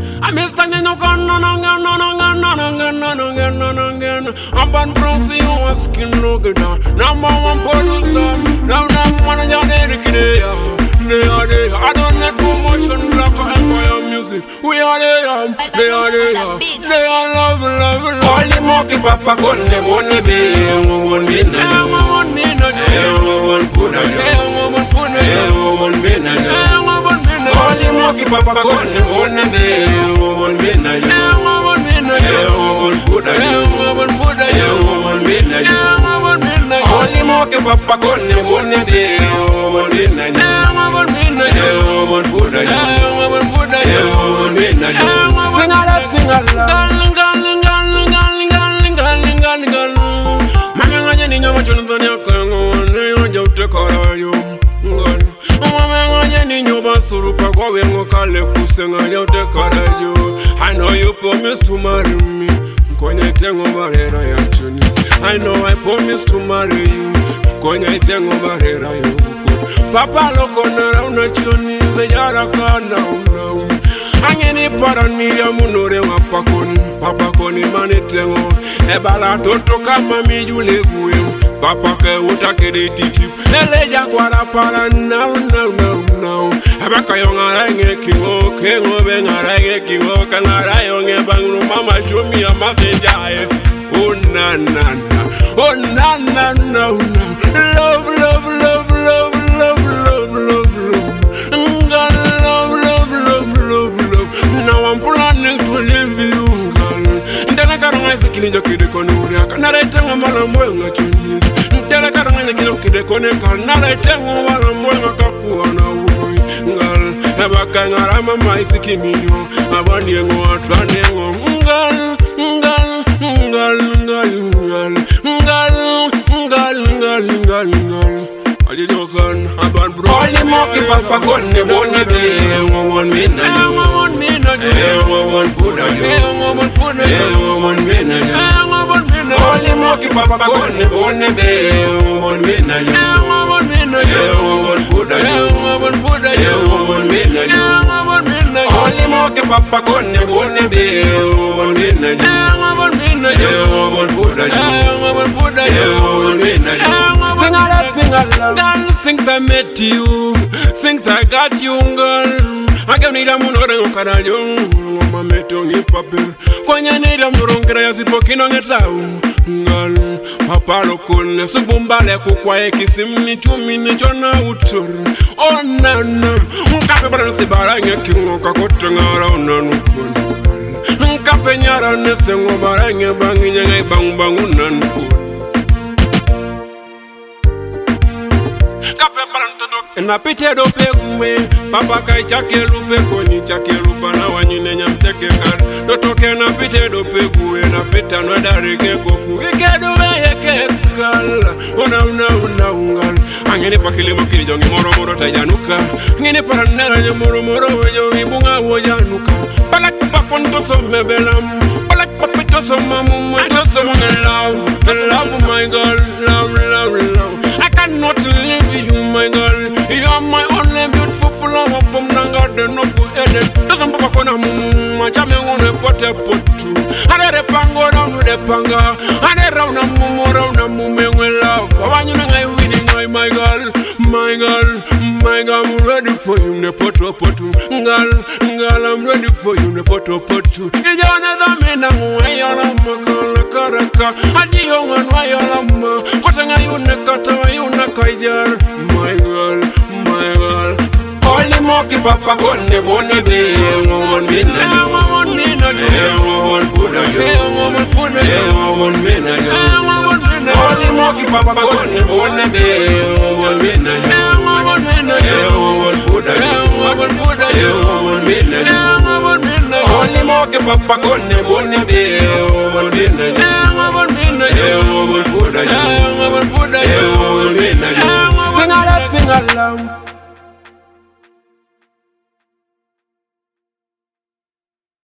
I'm standing no gun, no. I'm born from see you was skin no good. Number one producer, now one of they are there. I don't need promotion, Black Empire music. We are there, they are there. They are love. All the monkey papa gun, they won't be one minute. One put all the monkey papa gun, they won't be one minute. One put only monkey papa gun, they won't be one minute. I know you promised to marry me. I know I promised to marry you. Papa look on around the chuni, the Yarakana. Angeni parani ya munore wapakoni. Papa koni manitengo. Ebala toto kama mijuleguwe. Papa ke utakede titip. Eleja kwara para now. Abaka yonga range kingo. Kengo benga range kingo. Kangara yonge bangru mama show me a mafejae. Oh na. Oh na. Love. Now I'm planning to leave you, girl. Then I can't wait to kill you, kid. Not I tell him what I'm wearing a Chinese. Then I can't wait to kill you, kid. Not I tell him what I'm wearing a Kapuana, girl. Never can I am my sicky me. I want you more trying, girl. I did not come about bro. All the monkey papa gun, they won't be one minute. One put a one minute. All the monkey papa gun, they won't be 1 minute. One put a 1 minute. All the monkey papa gun, they won't be 1 minute. One put a 1 minute. Girl, since I met you, since I got you, girl, I can't need a mono carajo, my metongi paper. Quanya need a moron sipokin on it out, girl. Papa locon, subumba leco quiet kissing me 2 minutes on out. Oh, no, Capable Sibaranga King Kakotang around on Capenyara Nessing over Ranga banging a bang bangunan. And I pity do pay Papa Kai Chakelupe, Koni Chakelupa, now when you name take a car. No token a pity do pay, and a pit another regeku. We can do a call. Oh, no. I'm going to Pakilimuki, Moro Tayanuka. Any Paranera, Moro, Yibunga, Woyanuka. Palak Paponto, some Mebelam. Palak Papito, some Mamu, and some love, my girl, love. I cannot live with you, my girl. You are my only beautiful flower from Nanga, no food edit. Doesn't papa on a much. I'm on a potter put two. I let a pango down with a panga. And a round of mumu round of mumu will love. I want you to winning, my girl. I'm ready for you, the potter potu. Girl, I'm ready for you, the potter potu. In another man, I'm way on a macaraka. And the young one, why you're a ma. What am I on the cutter? My girl. All the monkey papa gun, they won't be 1 minute. One put a 1 minute. All the monkey papa gun, they won't be 1 minute. One put a 1 minute. All the monkey papa gun, they won't be 1 minute. One put a 1 minute. Sing along.